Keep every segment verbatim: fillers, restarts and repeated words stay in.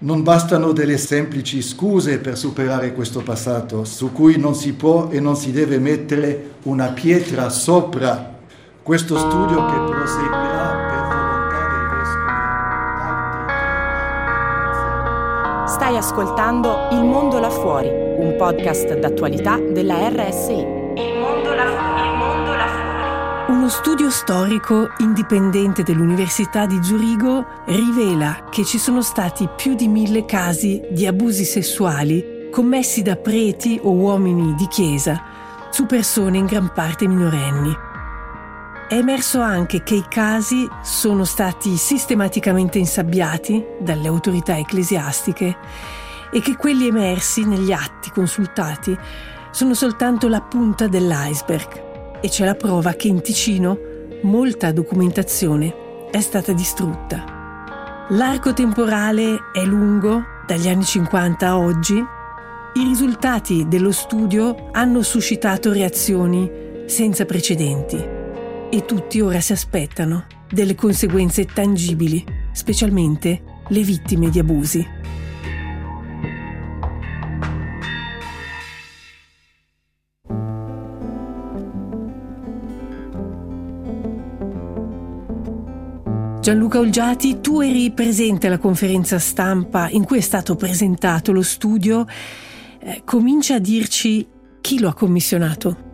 Non bastano delle semplici scuse per superare questo passato, su cui non si può e non si deve mettere una pietra sopra. Questo studio che proseguirà per volontà dei vescovi. Stai ascoltando Il Mondo là fuori, un podcast d'attualità della R S I. Il Mondo là fuori, il Mondo là fuori. Uno studio storico indipendente dell'Università di Zurigo rivela che ci sono stati più di mille casi di abusi sessuali commessi da preti o uomini di chiesa su persone in gran parte minorenni. È emerso anche che i casi sono stati sistematicamente insabbiati dalle autorità ecclesiastiche e che quelli emersi negli atti consultati sono soltanto la punta dell'iceberg. E c'è la prova che in Ticino molta documentazione è stata distrutta. L'arco temporale è lungo, dagli anni cinquanta a oggi. I risultati dello studio hanno suscitato reazioni senza precedenti e tutti ora si aspettano delle conseguenze tangibili, specialmente le vittime di abusi. Gianluca Olgiati, tu eri presente alla conferenza stampa in cui è stato presentato lo studio. Eh, comincia a dirci chi lo ha commissionato.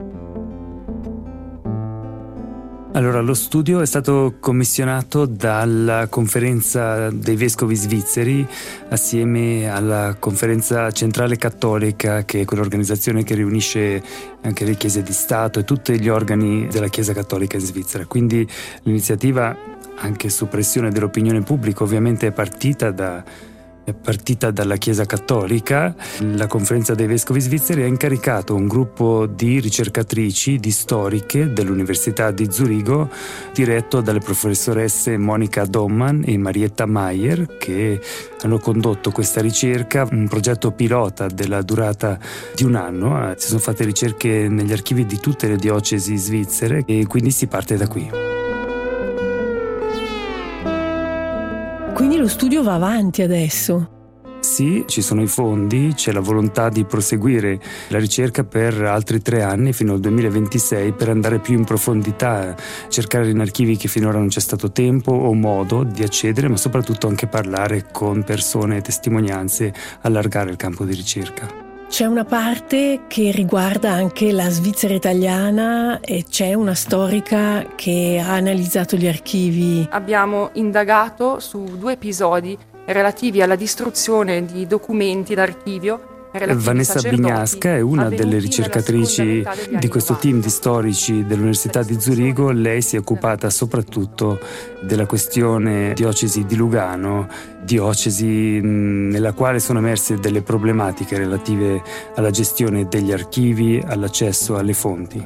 Allora, lo studio è stato commissionato dalla Conferenza dei Vescovi Svizzeri assieme alla Conferenza Centrale Cattolica, che è quell'organizzazione che riunisce anche le chiese di Stato e tutti gli organi della Chiesa Cattolica in Svizzera. Quindi l'iniziativa, anche su pressione dell'opinione pubblica, ovviamente è partita da è partita dalla Chiesa Cattolica. La Conferenza dei Vescovi Svizzeri ha incaricato un gruppo di ricercatrici, di storiche dell'Università di Zurigo, diretto dalle professoresse Monica Dommann e Marietta Mayer, che hanno condotto questa ricerca, un progetto pilota della durata di un anno. Si sono fatte ricerche negli archivi di tutte le diocesi svizzere e quindi si parte da qui. Quindi lo studio va avanti adesso? Sì, ci sono i fondi, c'è la volontà di proseguire la ricerca per altri tre anni fino al duemilaventisei per andare più in profondità, cercare in archivi che finora non c'è stato tempo o modo di accedere, ma soprattutto anche parlare con persone e testimonianze, allargare il campo di ricerca. C'è una parte che riguarda anche la Svizzera italiana e c'è una storica che ha analizzato gli archivi. Abbiamo indagato su due episodi relativi alla distruzione di documenti d'archivio. Vanessa Bignasca è una delle ricercatrici di questo team di storici dell'Università di Zurigo. Lei si è occupata soprattutto della questione diocesi di Lugano, diocesi nella quale sono emerse delle problematiche relative alla gestione degli archivi, all'accesso alle fonti.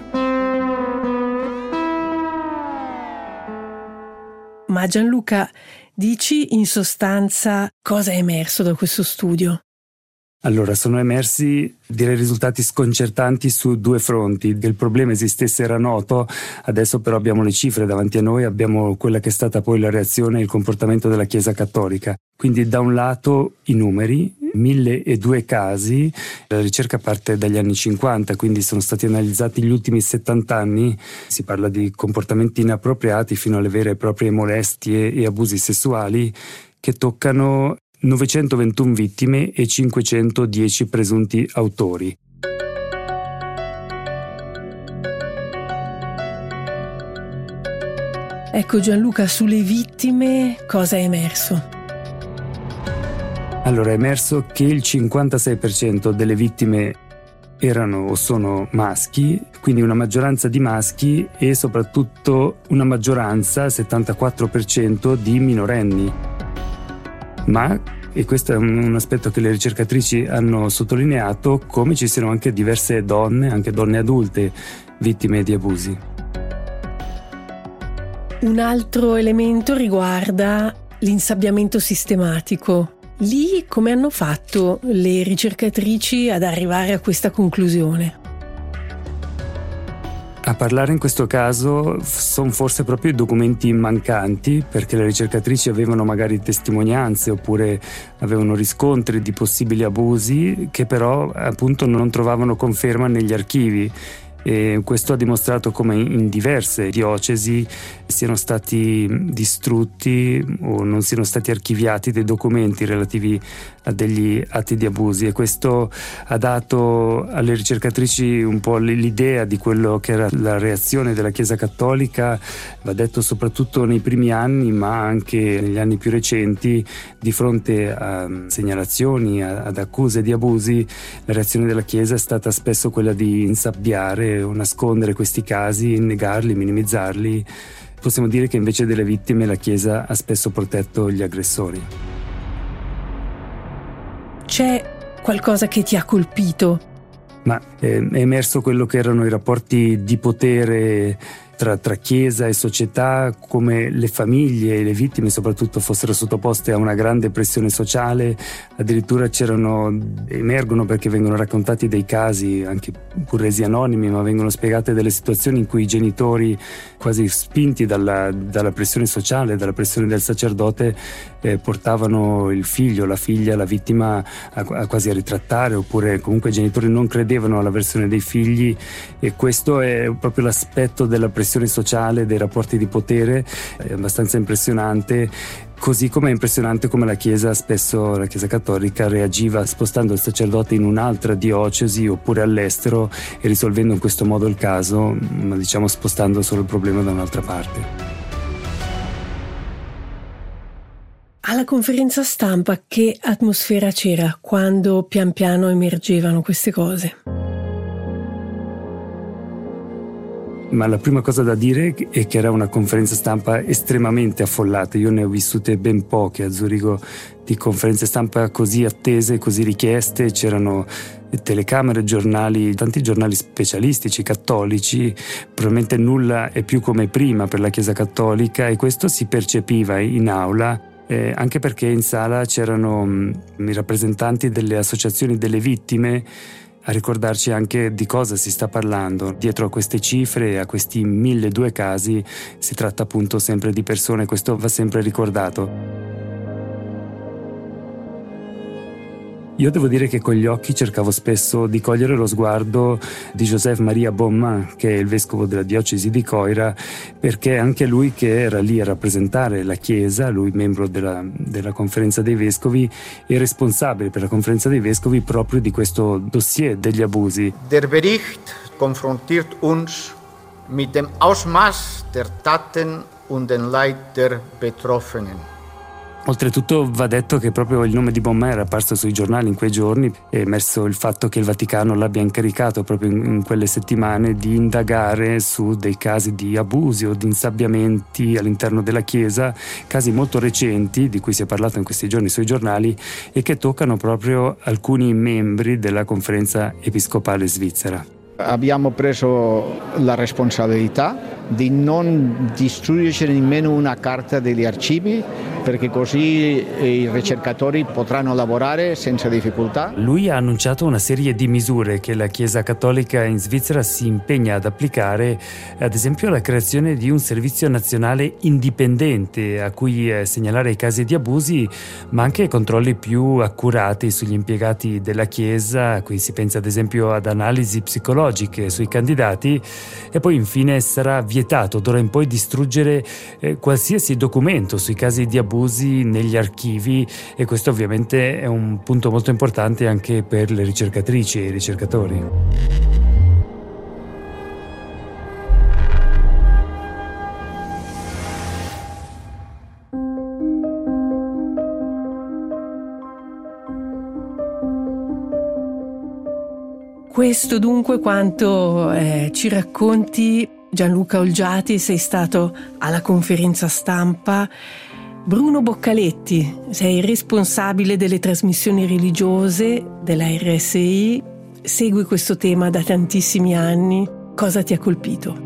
Ma Gianluca, dici in sostanza cosa è emerso da questo studio? Allora, sono emersi direi risultati sconcertanti su due fronti. Che il problema esistesse era noto, adesso però abbiamo le cifre davanti a noi, abbiamo quella che è stata poi la reazione e il comportamento della Chiesa Cattolica. Quindi da un lato i numeri, mille e due casi, la ricerca parte dagli anni cinquanta, quindi sono stati analizzati gli ultimi settanta anni, si parla di comportamenti inappropriati fino alle vere e proprie molestie e abusi sessuali che toccano novecentoventuno vittime e cinquecentodieci presunti autori. Ecco Gianluca, sulle vittime cosa è emerso? Allora, è emerso che il cinquantasei per cento delle vittime erano o sono maschi, quindi una maggioranza di maschi e soprattutto una maggioranza, settantaquattro per cento, di minorenni. Ma, e questo è un aspetto che le ricercatrici hanno sottolineato, come ci siano anche diverse donne, anche donne adulte, vittime di abusi. Un altro elemento riguarda l'insabbiamento sistematico. Lì come hanno fatto le ricercatrici ad arrivare a questa conclusione? A parlare in questo caso sono forse proprio i documenti mancanti, perché le ricercatrici avevano magari testimonianze oppure avevano riscontri di possibili abusi che però appunto non trovavano conferma negli archivi. E questo ha dimostrato come in diverse diocesi siano stati distrutti o non siano stati archiviati dei documenti relativi a degli atti di abusi, e questo ha dato alle ricercatrici un po' l'idea di quello che era la reazione della Chiesa Cattolica, va detto soprattutto nei primi anni ma anche negli anni più recenti, di fronte a segnalazioni, ad accuse di abusi. La reazione della Chiesa è stata spesso quella di insabbiare o nascondere questi casi, negarli, minimizzarli. Possiamo dire che invece delle vittime la Chiesa ha spesso protetto gli aggressori. C'è qualcosa che ti ha colpito? Ma eh, è emerso quello che erano i rapporti di potere tra, tra Chiesa e società, come le famiglie e le vittime soprattutto fossero sottoposte a una grande pressione sociale. Addirittura c'erano, emergono perché vengono raccontati dei casi, anche pur resi anonimi, ma vengono spiegate delle situazioni in cui i genitori, quasi spinti dalla, dalla pressione sociale, dalla pressione del sacerdote, eh, portavano il figlio, la figlia, la vittima a, a quasi a ritrattare, oppure comunque i genitori non credevano alla versione dei figli, e questo è proprio l'aspetto della pressione sociale, dei rapporti di potere, è abbastanza impressionante. Così come è impressionante come la Chiesa, spesso la Chiesa Cattolica, reagiva spostando il sacerdote in un'altra diocesi oppure all'estero e risolvendo in questo modo il caso, ma diciamo spostando solo il problema da un'altra parte. Alla conferenza stampa che atmosfera c'era quando pian piano emergevano queste cose? Ma la prima cosa da dire è che era una conferenza stampa estremamente affollata. Io ne ho vissute ben poche a Zurigo di conferenze stampa così attese, così richieste. C'erano telecamere, giornali, tanti giornali specialistici, cattolici. Probabilmente nulla è più come prima per la Chiesa Cattolica, e questo si percepiva in aula. Eh, anche perché in sala c'erano mh, i rappresentanti delle associazioni delle vittime a ricordarci anche di cosa si sta parlando. Dietro a queste cifre e a questi milleduecento casi si tratta appunto sempre di persone, questo va sempre ricordato. Io devo dire che con gli occhi cercavo spesso di cogliere lo sguardo di Joseph Maria Bonman, che è il vescovo della diocesi di Coira, perché anche lui, che era lì a rappresentare la Chiesa, lui membro della, della conferenza dei vescovi, è responsabile per la conferenza dei vescovi proprio di questo dossier degli abusi. Der Bericht konfrontiert uns mit dem Ausmaß der Taten und den Leid der Betroffenen. Oltretutto va detto che proprio il nome di Bonman era apparso sui giornali in quei giorni, è emerso il fatto che il Vaticano l'abbia incaricato proprio in, in quelle settimane di indagare su dei casi di abusi o di insabbiamenti all'interno della Chiesa, casi molto recenti di cui si è parlato in questi giorni sui giornali e che toccano proprio alcuni membri della conferenza episcopale svizzera. Abbiamo preso la responsabilità di non distruggere nemmeno una carta degli archivi, perché così i ricercatori potranno lavorare senza difficoltà. Lui ha annunciato una serie di misure che la Chiesa Cattolica in Svizzera si impegna ad applicare, ad esempio la creazione di un servizio nazionale indipendente a cui segnalare i casi di abusi, ma anche controlli più accurati sugli impiegati della Chiesa. Qui si pensa ad esempio ad analisi psicologiche sui candidati, e poi infine sarà vietato d'ora in poi distruggere eh, qualsiasi documento sui casi di abusi negli archivi, e questo ovviamente è un punto molto importante anche per le ricercatrici e i ricercatori. Questo dunque quanto eh, ci racconti Gianluca Olgiati. Sei stato alla conferenza stampa. Bruno Boccaletti, sei responsabile delle trasmissioni religiose della R S I, segui questo tema da tantissimi anni. Cosa ti ha colpito?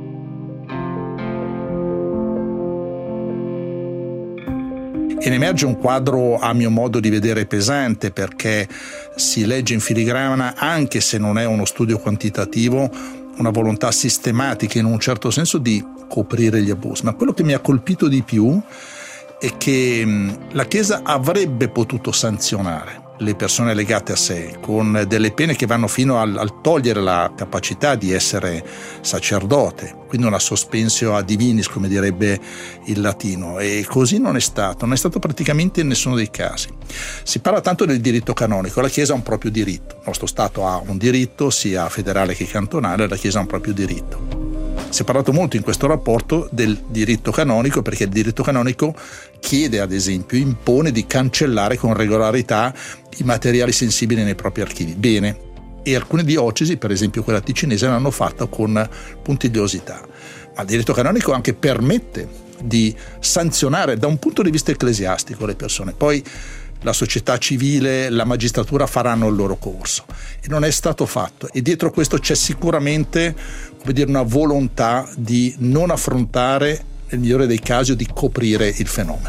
E ne emerge un quadro, a mio modo di vedere, pesante, perché si legge in filigrana, anche se non è uno studio quantitativo, una volontà sistematica in un certo senso di coprire gli abusi, ma quello che mi ha colpito di più è che la Chiesa avrebbe potuto sanzionare le persone legate a sé con delle pene che vanno fino al, al togliere la capacità di essere sacerdote, quindi una sospensio a divinis, come direbbe il latino, e così non è stato, non è stato praticamente in nessuno dei casi. Si parla tanto del diritto canonico, la Chiesa ha un proprio diritto, il nostro Stato ha un diritto sia federale che cantonale, la Chiesa ha un proprio diritto. Si è parlato molto in questo rapporto del diritto canonico, perché il diritto canonico chiede, ad esempio, impone di cancellare con regolarità i materiali sensibili nei propri archivi. Bene, e alcune diocesi, per esempio quella ticinese, l'hanno fatto con puntigliosità. Ma il diritto canonico anche permette di sanzionare da un punto di vista ecclesiastico le persone. Poi la società civile, la magistratura faranno il loro corso, e non è stato fatto, e dietro questo c'è sicuramente, come dire, una volontà di non affrontare, nel migliore dei casi, o di coprire il fenomeno.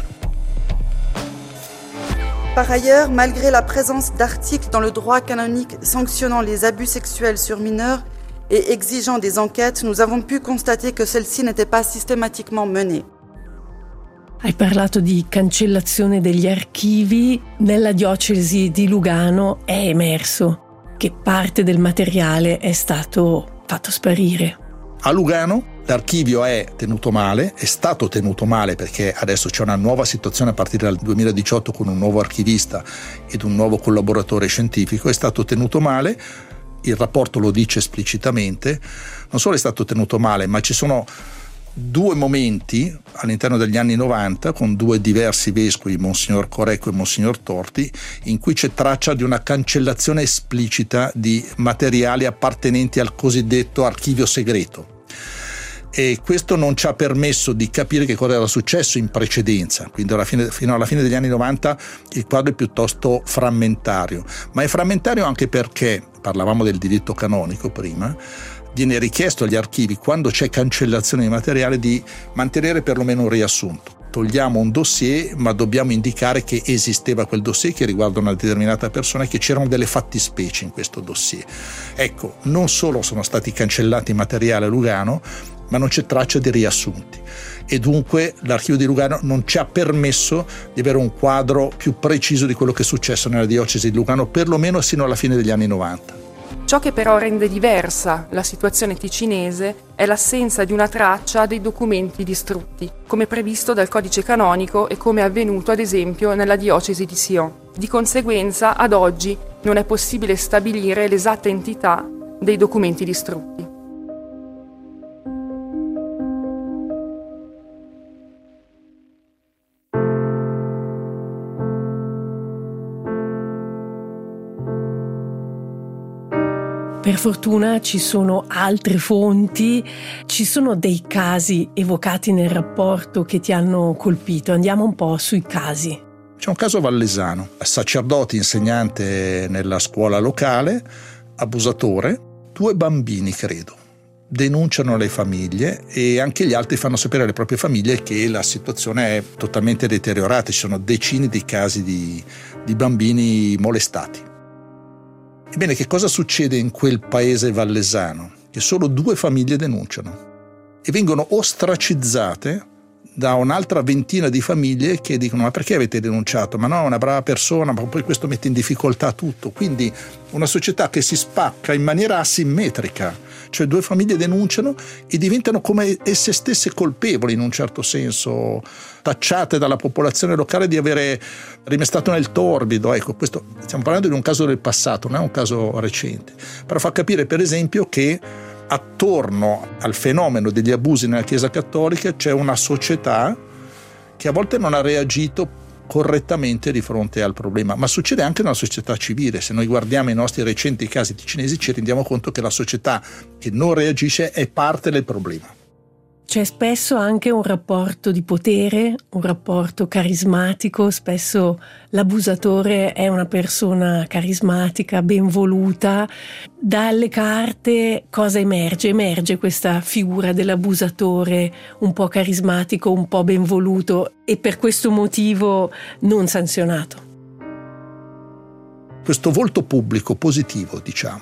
Par ailleurs, malgré la présence d'articles dans le droit canonique sanctionnant les abus sexuels sur mineurs et exigeant des enquêtes, nous avons pu constater que celles-ci n'étaient pas systématiquement menées. Hai parlato di cancellazione degli archivi. Nella diocesi di Lugano è emerso che parte del materiale è stato fatto sparire. A Lugano l'archivio è tenuto male, è stato tenuto male perché adesso c'è una nuova situazione a partire dal duemiladiciotto con un nuovo archivista ed un nuovo collaboratore scientifico, è stato tenuto male, il rapporto lo dice esplicitamente, non solo è stato tenuto male, ma ci sono due momenti all'interno degli anni novanta con due diversi vescovi, Monsignor Corecco e Monsignor Torti, in cui c'è traccia di una cancellazione esplicita di materiali appartenenti al cosiddetto archivio segreto. E questo non ci ha permesso di capire che cosa era successo in precedenza, quindi alla fine, fino alla fine degli anni novanta il quadro è piuttosto frammentario, ma è frammentario anche perché, parlavamo del diritto canonico prima, viene richiesto agli archivi, quando c'è cancellazione di materiale, di mantenere perlomeno un riassunto. Togliamo un dossier, ma dobbiamo indicare che esisteva quel dossier, che riguarda una determinata persona, e che c'erano delle fattispecie in questo dossier. Ecco, non solo sono stati cancellati materiali a Lugano, ma non c'è traccia di riassunti. E dunque l'archivio di Lugano non ci ha permesso di avere un quadro più preciso di quello che è successo nella diocesi di Lugano, perlomeno sino alla fine degli anni novanta. Ciò che però rende diversa la situazione ticinese è l'assenza di una traccia dei documenti distrutti, come previsto dal codice canonico e come è avvenuto ad esempio nella diocesi di Sion. Di conseguenza, ad oggi non è possibile stabilire l'esatta entità dei documenti distrutti. Per fortuna ci sono altre fonti, ci sono dei casi evocati nel rapporto che ti hanno colpito. Andiamo un po' sui casi. C'è un caso vallesano, sacerdote insegnante nella scuola locale, abusatore, due bambini credo, denunciano le famiglie e anche gli altri fanno sapere alle proprie famiglie che la situazione è totalmente deteriorata, ci sono decine di casi di, di bambini molestati. Ebbene, che cosa succede in quel paese vallesano? Che solo due famiglie denunciano e vengono ostracizzate da un'altra ventina di famiglie che dicono: ma perché avete denunciato? Ma no, è una brava persona, ma poi questo mette in difficoltà tutto. Quindi una società che si spacca in maniera asimmetrica, cioè due famiglie denunciano e diventano come esse stesse colpevoli in un certo senso, tacciate dalla popolazione locale di avere rimestato nel torbido. Ecco, questo stiamo parlando di un caso del passato, non è un caso recente, però fa capire per esempio che attorno al fenomeno degli abusi nella Chiesa Cattolica c'è una società che a volte non ha reagito correttamente di fronte al problema, ma succede anche nella società civile. Se noi guardiamo i nostri recenti casi ticinesi ci rendiamo conto che la società che non reagisce è parte del problema. C'è spesso anche un rapporto di potere, un rapporto carismatico. Spesso l'abusatore è una persona carismatica, ben voluta. Dalle carte cosa emerge? Emerge questa figura dell'abusatore un po' carismatico, un po' ben voluto e per questo motivo non sanzionato. Questo volto pubblico positivo, diciamo,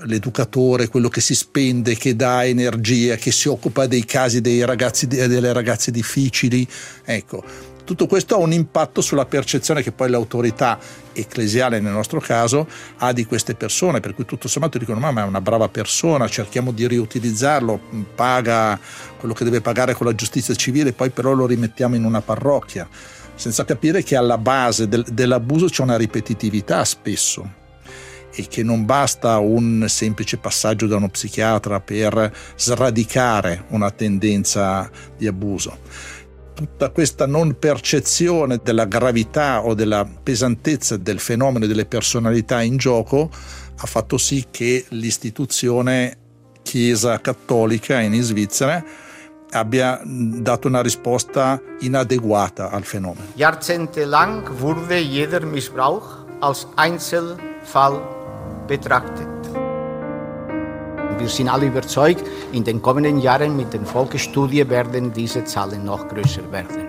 l'educatore, quello che si spende, che dà energia, che si occupa dei casi dei ragazzi, delle ragazze difficili. Ecco, tutto questo ha un impatto sulla percezione che poi l'autorità ecclesiale, nel nostro caso, ha di queste persone, per cui tutto sommato dicono: ma è una brava persona, cerchiamo di riutilizzarlo, paga quello che deve pagare con la giustizia civile, poi però lo rimettiamo in una parrocchia, senza capire che alla base del, dell'abuso c'è una ripetitività spesso, e che non basta un semplice passaggio da uno psichiatra per sradicare una tendenza di abuso. Tutta questa non percezione della gravità o della pesantezza del fenomeno e delle personalità in gioco ha fatto sì che l'istituzione Chiesa Cattolica in Svizzera abbia dato una risposta inadeguata al fenomeno. Jahrzehntelang wurde jeder Missbrauch als Einzelfall betrachtet. Wir sind alle überzeugt, in den kommenden Jahren mit den Folgestudien werden diese Zahlen noch größer werden.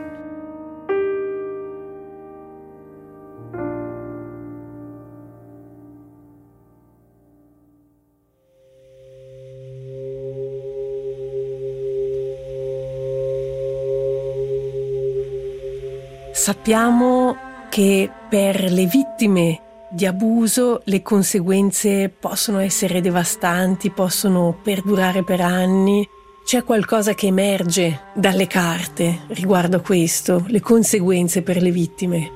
Sappiamo che per le vittime di abuso le conseguenze possono essere devastanti, possono perdurare per anni. C'è qualcosa che emerge dalle carte riguardo a questo, le conseguenze per le vittime?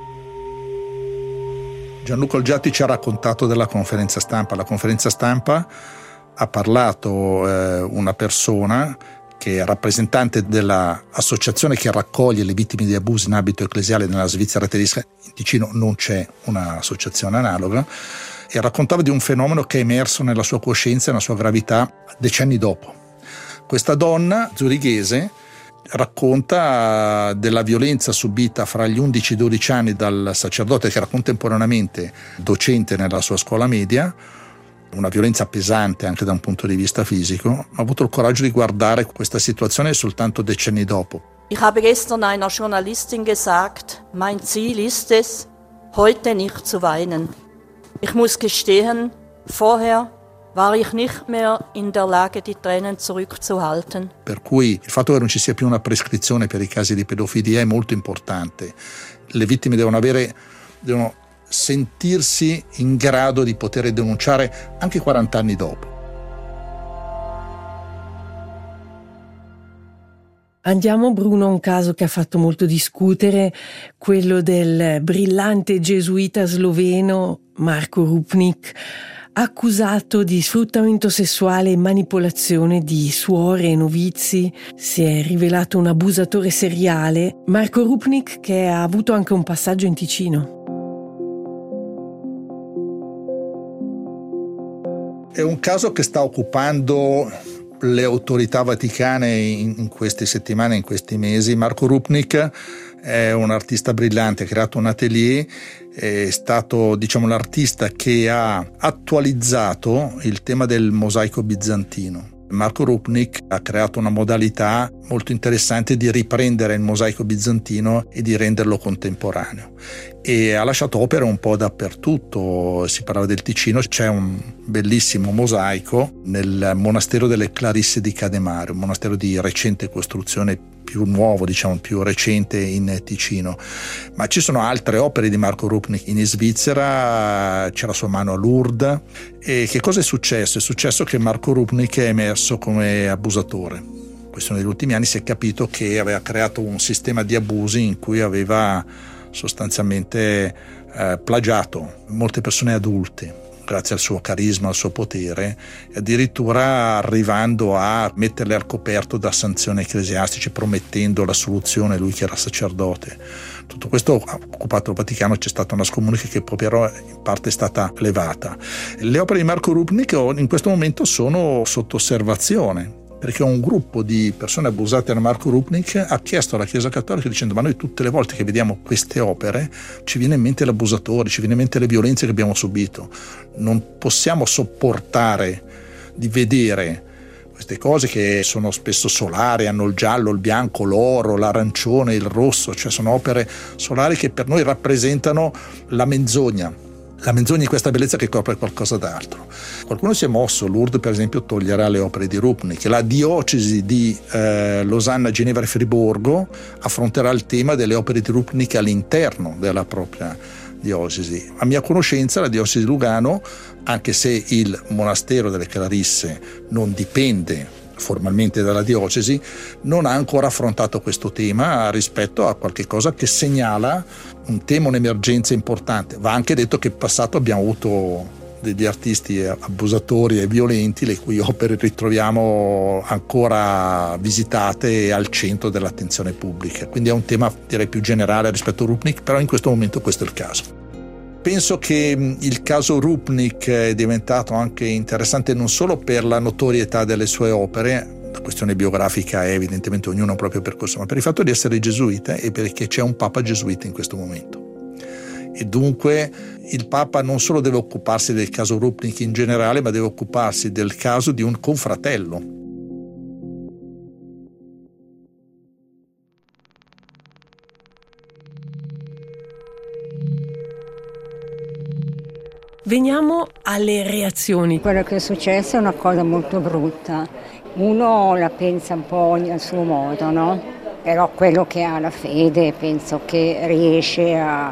Gianluca Olgiati ci ha raccontato della conferenza stampa. Alla conferenza stampa ha parlato eh, una persona che è rappresentante dell'associazione che raccoglie le vittime di abusi in ambito ecclesiale nella Svizzera tedesca. In Ticino non c'è un'associazione analoga, e raccontava di un fenomeno che è emerso nella sua coscienza e nella sua gravità decenni dopo. Questa donna zurighese racconta della violenza subita fra gli undici e i dodici anni dal sacerdote che era contemporaneamente docente nella sua scuola media, una violenza pesante anche da un punto di vista fisico. Ma ha avuto il coraggio di guardare questa situazione soltanto decenni dopo. Ich habe gestern einer Journalistin gesagt, mein Ziel ist es, heute nicht zu weinen. Ich muss gestehen, vorher war ich nicht mehr in der Lage, die Tränen zurückzuhalten. Per cui il fatto che non ci sia più una prescrizione per i casi di pedofilia è molto importante. Le vittime devono avere, devono sentirsi in grado di poter denunciare anche quaranta anni dopo. Andiamo, Bruno, a un caso che ha fatto molto discutere, quello del brillante gesuita sloveno Marko Rupnik, accusato di sfruttamento sessuale e manipolazione di suore e novizi. Si è rivelato un abusatore seriale. Marko Rupnik, che ha avuto anche un passaggio in Ticino. È un caso che sta occupando le autorità vaticane in queste settimane, in questi mesi. Marko Rupnik è un artista brillante, ha creato un atelier, è stato, diciamo, l'artista che ha attualizzato il tema del mosaico bizantino. Marko Rupnik ha creato una modalità molto interessante di riprendere il mosaico bizantino e di renderlo contemporaneo, e ha lasciato opere un po' dappertutto. Si parlava del Ticino, c'è un bellissimo mosaico nel monastero delle Clarisse di Cademare, un monastero di recente costruzione, più nuovo, diciamo più recente in Ticino. Ma ci sono altre opere di Marko Rupnik in Svizzera, c'è la sua mano a Lourdes. E che cosa è successo? È successo che Marko Rupnik è emerso come abusatore. In questione degli ultimi anni si è capito che aveva creato un sistema di abusi in cui aveva sostanzialmente eh, plagiato molte persone adulte, grazie al suo carisma, al suo potere, addirittura arrivando a metterle al coperto da sanzioni ecclesiastiche, promettendo la soluzione, lui che era sacerdote. Tutto questo ha occupato il Vaticano, c'è stata una scomunica che poi però in parte è stata levata. Le opere di Marko Rupnik in questo momento sono sotto osservazione, perché un gruppo di persone abusate da Marko Rupnik ha chiesto alla Chiesa Cattolica dicendo: ma noi tutte le volte che vediamo queste opere ci viene in mente l'abusatore, ci viene in mente le violenze che abbiamo subito, non possiamo sopportare di vedere queste cose che sono spesso solari, hanno il giallo, il bianco, l'oro, l'arancione, il rosso, cioè sono opere solari che per noi rappresentano la menzogna, la menzogna di questa bellezza che copre qualcosa d'altro. Qualcuno si è mosso, Lourdes per esempio toglierà le opere di Rupnik, la diocesi di eh, Losanna, Ginevra e Friburgo affronterà il tema delle opere di Rupnik all'interno della propria diocesi. A mia conoscenza la diocesi di Lugano, anche se il monastero delle Clarisse non dipende formalmente dalla diocesi, non ha ancora affrontato questo tema rispetto a qualche cosa che segnala un tema, un'emergenza importante. Va anche detto che in passato abbiamo avuto degli artisti abusatori e violenti, le cui opere ritroviamo ancora visitate e al centro dell'attenzione pubblica. Quindi è un tema direi più generale rispetto a Rupnik, però in questo momento questo è il caso. Penso che il caso Rupnik è diventato anche interessante non solo per la notorietà delle sue opere, la questione biografica è evidentemente ognuno ha un proprio percorso, ma per il fatto di essere gesuita e perché c'è un papa gesuita in questo momento. E dunque il papa non solo deve occuparsi del caso Rupnik in generale, ma deve occuparsi del caso di un confratello. Veniamo alle reazioni. Quello che è successo è una cosa molto brutta. Uno la pensa un po' al suo modo, no? Però quello che ha la fede penso che riesce a, a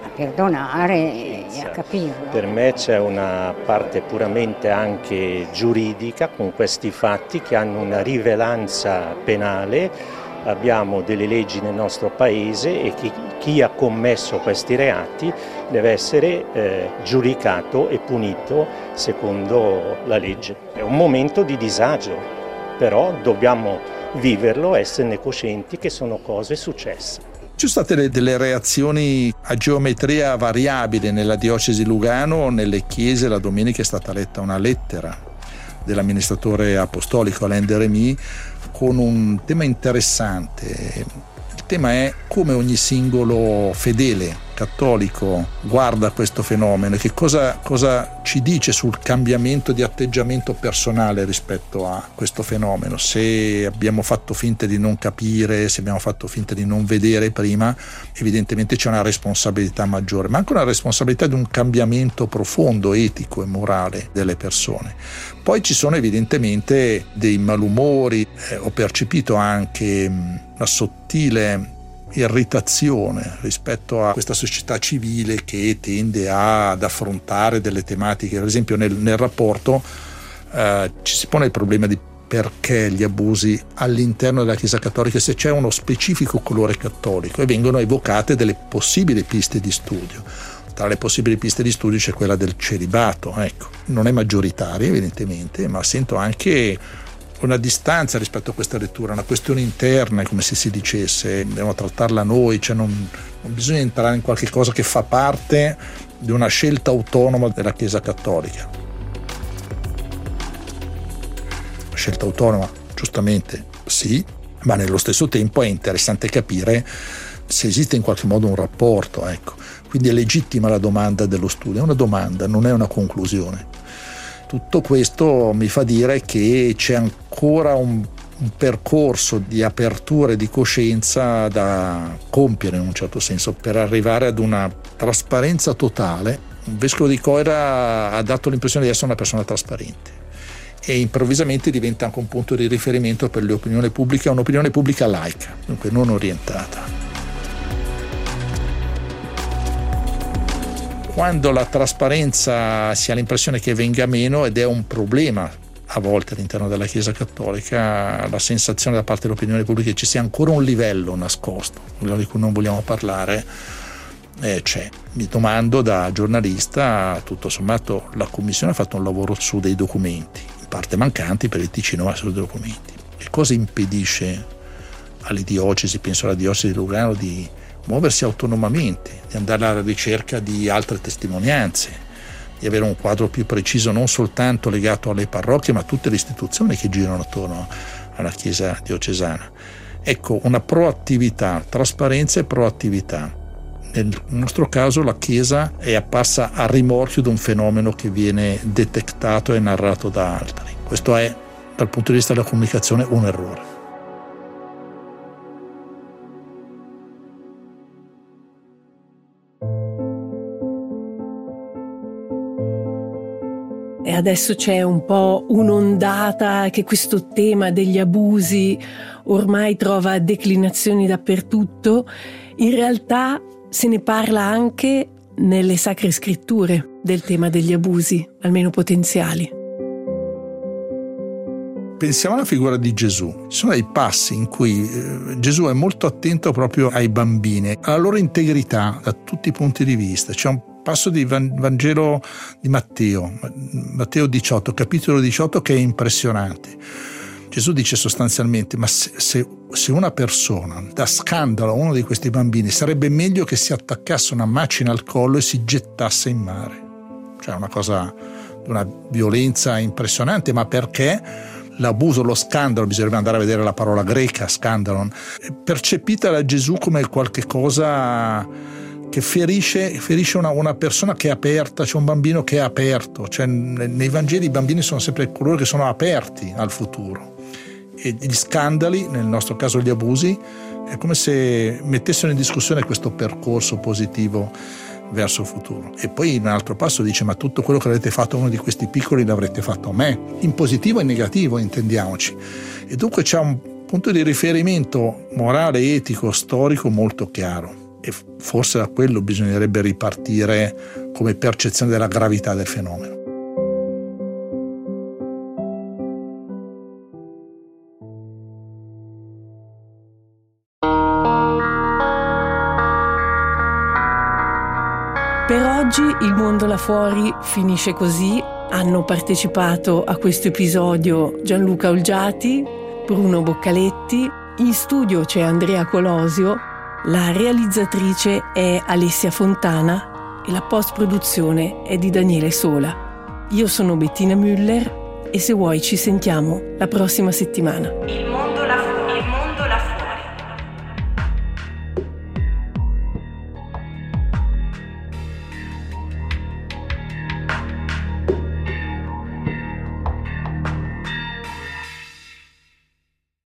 perdonare e a capirlo. Per me c'è una parte puramente anche giuridica con questi fatti che hanno una rilevanza penale. Abbiamo delle leggi nel nostro paese e chi, chi ha commesso questi reati deve essere eh, giudicato e punito secondo la legge. È un momento di disagio, però dobbiamo viverlo, esserne coscienti che sono cose successe. Ci sono state delle reazioni a geometria variabile nella diocesi di Lugano. Nelle chiese la domenica è stata letta una lettera dell'amministratore apostolico Alain de Remy con un tema interessante. Il tema è come ogni singolo fedele cattolico guarda questo fenomeno e che cosa, cosa ci dice sul cambiamento di atteggiamento personale rispetto a questo fenomeno. Se abbiamo fatto finta di non capire, se abbiamo fatto finta di non vedere prima, evidentemente c'è una responsabilità maggiore, ma anche una responsabilità di un cambiamento profondo, etico e morale delle persone. Poi ci sono evidentemente dei malumori, eh, ho percepito anche una sottile irritazione rispetto a questa società civile che tende a, ad affrontare delle tematiche. Per esempio nel, nel rapporto eh, ci si pone il problema di perché gli abusi all'interno della Chiesa Cattolica, se c'è uno specifico colore cattolico, e vengono evocate delle possibili piste di studio. Tra le possibili piste di studio c'è quella del celibato, ecco, non è maggioritaria evidentemente, ma sento anche una distanza rispetto a questa lettura, una questione interna, come se si dicesse, dobbiamo trattarla noi, cioè non, non bisogna entrare in qualche cosa che fa parte di una scelta autonoma della Chiesa Cattolica. Una scelta autonoma, giustamente sì, ma nello stesso tempo è interessante capire se esiste in qualche modo un rapporto, ecco. Quindi è legittima la domanda dello studio, è una domanda, non è una conclusione. Tutto questo mi fa dire che c'è ancora un, un percorso di apertura e di coscienza da compiere in un certo senso per arrivare ad una trasparenza totale. Un vescovo di Coira ha dato l'impressione di essere una persona trasparente e improvvisamente diventa anche un punto di riferimento per l'opinione pubblica, un'opinione pubblica laica, dunque non orientata. Quando la trasparenza si ha l'impressione che venga meno, ed è un problema a volte all'interno della Chiesa Cattolica, la sensazione da parte dell'opinione pubblica che ci sia ancora un livello nascosto, quello di cui non vogliamo parlare, eh, c'è. Mi domando da giornalista, tutto sommato la Commissione ha fatto un lavoro su dei documenti, in parte mancanti per il Ticino, ma su dei documenti. Che cosa impedisce alle diocesi, penso alla diocesi di Lugano, di muoversi autonomamente, di andare alla ricerca di altre testimonianze, di avere un quadro più preciso non soltanto legato alle parrocchie ma a tutte le istituzioni che girano attorno alla Chiesa diocesana. Ecco, una proattività, trasparenza e proattività. Nel nostro caso la Chiesa è apparsa a rimorchio di un fenomeno che viene detectato e narrato da altri. Questo è, dal punto di vista della comunicazione, un errore. e adesso c'è un po' un'ondata che questo tema degli abusi ormai trova declinazioni dappertutto, in realtà se ne parla anche nelle sacre scritture del tema degli abusi, almeno potenziali. Pensiamo alla figura di Gesù. Ci sono dei passi in cui eh, Gesù è molto attento proprio ai bambini, alla loro integrità da tutti i punti di vista. C'è un passo di Vangelo di Matteo, Matteo diciotto, capitolo diciotto, che è impressionante. Gesù dice sostanzialmente: ma se, se, se una persona dà scandalo a uno di questi bambini, sarebbe meglio che si attaccasse una macina al collo e si gettasse in mare. Cioè una cosa, una violenza impressionante, ma perché l'abuso, lo scandalo, bisognerebbe andare a vedere la parola greca, scandalon, è percepita da Gesù come qualche cosa che ferisce, ferisce una, una persona che è aperta. C'è un bambino che è aperto, cioè nei Vangeli i bambini sono sempre coloro che sono aperti al futuro, e gli scandali, nel nostro caso gli abusi, è come se mettessero in discussione questo percorso positivo verso il futuro. E poi in un altro passo dice: ma tutto quello che avete fatto a uno di questi piccoli l'avrete fatto a me, in positivo e in negativo, intendiamoci. E dunque c'è un punto di riferimento morale, etico, storico molto chiaro, e forse da quello bisognerebbe ripartire come percezione della gravità del fenomeno. Per oggi Il mondo là fuori finisce così. Hanno partecipato a questo episodio Gianluca Olgiati, Bruno Boccaletti, in studio c'è Andrea Colosio, la realizzatrice è Alessia Fontana e la post-produzione è di Daniele Sola. Io sono Bettina Müller e se vuoi ci sentiamo la prossima settimana.